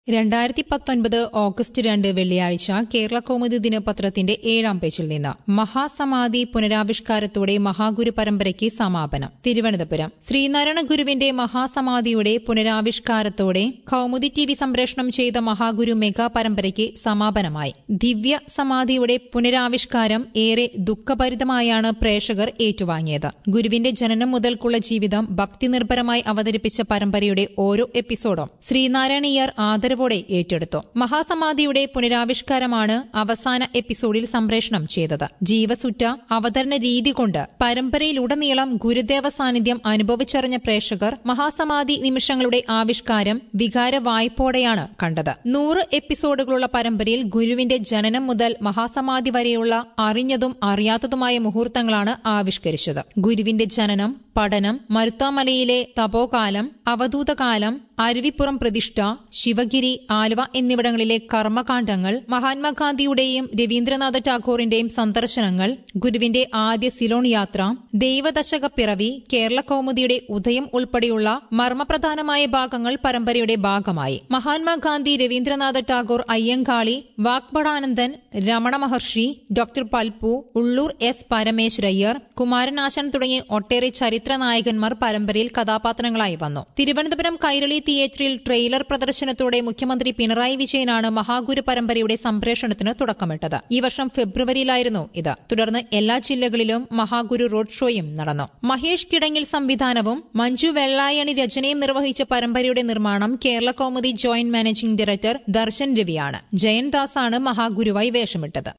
2019 August 2 വെള്ളിയാഴ്ച കേരള കൗമുദി ദിനപത്രത്തിന്റെ 7-ാം പേജിൽ നിന്ന് മഹാസമാധി പുനരാവിഷ്കാരത്തോടെ മഹാഗുരു പരമ്പരയ്ക്ക് സമാപനം. തിരുവനന്തപുരം ശ്രീനാരായണ ഗുരുവിന്റെ മഹാസമാധിയുടെ പുനരാവിഷ്കാരത്തോടെ കൗമുദി ടിവി സംപ്രേഷണം ചെയ്ത മഹാഗുരു മെഗാ പരമ്പരയ്ക്ക് സമാപനമായി. ദിവ്യ സമാധിയുടെ പുനരാവിഷ്കാരം ഏറെ ദുഃഖഭരിതമായാണ് പ്രേക്ഷകർ ഏറ്റുവാങ്ങിയത്. ഗുരുവിന്റെ ജനനം മുതൽക്കുള്ള ജീവിതം ഭക്തിനിർഭരമായി അവതരിപ്പിച്ച പരമ്പരയുടെ ഓരോ എപ്പിസോഡും ശ്രീനാരായണീയർ ആദരവോടെ ഏറ്റെടുത്തു. മഹാസമാധിയുടെ പുനരാവിഷ്കാരമാണ് അവസാന എപ്പിസോഡിൽ സംപ്രേഷണം ചെയ്തത്. ജീവസുറ്റ അവതരണ രീതി കൊണ്ട് പരമ്പരയിലുടനീളം ഗുരുദേവ സാന്നിധ്യം അനുഭവിച്ചറിഞ്ഞ പ്രേക്ഷകർ മഹാസമാധി നിമിഷങ്ങളുടെ ആവിഷ്കാരം വികാര വായ്പോടെയാണ് കണ്ടത്. 100 എപ്പിസോഡുകളുള്ള പരമ്പരയിൽ ഗുരുവിന്റെ ജനനം മുതൽ മഹാസമാധി വരെയുള്ള അറിഞ്ഞതും അറിയാത്തതുമായ മുഹൂർത്തങ്ങളാണ് ആവിഷ്കരിച്ചത്. ഗുരുവിന്റെ ജനനം, പഠനം, മരുത്താമലയിലെ തപോകാലം, അവധൂതകാലം, അരുവിപ്പുറം പ്രതിഷ്ഠ, ശിവഗിരി, ആലുവ എന്നിവിടങ്ങളിലെ കർമ്മകാണ്ഡങ്ങൾ, മഹാത്മാഗാന്ധിയുടെയും രവീന്ദ്രനാഥ ടാഗോറിന്റെയും സന്ദർശനങ്ങൾ, ഗുരുവിന്റെ ആദ്യ സിലോൺ യാത്ര, ദൈവദശക പിറവി, കേരള കൗമുദിയുടെ ഉദയം ഉൾപ്പെടെയുള്ള മർമ്മപ്രധാനമായ ഭാഗങ്ങൾ പരമ്പരയുടെ ഭാഗമായി. മഹാത്മാഗാന്ധി, രവീന്ദ്രനാഥ ടാഗോർ, അയ്യങ്കാളി, വാഗ്ഭടാനന്ദൻ, രമണ മഹർഷി, ഡോക്ടർ പൽപു, ഉള്ളൂർ എസ് പരമേശ്വരയ്യർ, കുമാരനാശൻ തുടങ്ങി ഒട്ടേറെ ചരിത്ര നായകന്മാർ പരമ്പരയിൽ കഥാപാത്രങ്ങളായി വന്നു. തിരുവനന്തപുരം കൈരളി തിയേറ്ററിൽ ട്രെയിലർ പ്രദർശനത്തോടെ മുഖ്യമന്ത്രി പിണറായി വിജയനാണ് മഹാഗുരു പരമ്പരയുടെ സംപ്രേഷണത്തിന് തുടക്കമിട്ടത്. ഈ വർഷം ഫെബ്രുവരിയിലായിരുന്നു ഇത്. തുടർന്ന് എല്ലാ ജില്ലകളിലും മഹാഗുരു റോഡ് ഷോയും നടന്നു. മഹേഷ് കിടങ്ങിൽ സംവിധാനവും മഞ്ജു വെള്ളായണി രചനയും നിർവഹിച്ച പരമ്പരയുടെ നിർമ്മാണം Kerala Kaumudi joint managing director Darshan രവിയാണ്. ജയൻ ദാസാണ് മഹാഗുരുവായി വേഷമിട്ടത്.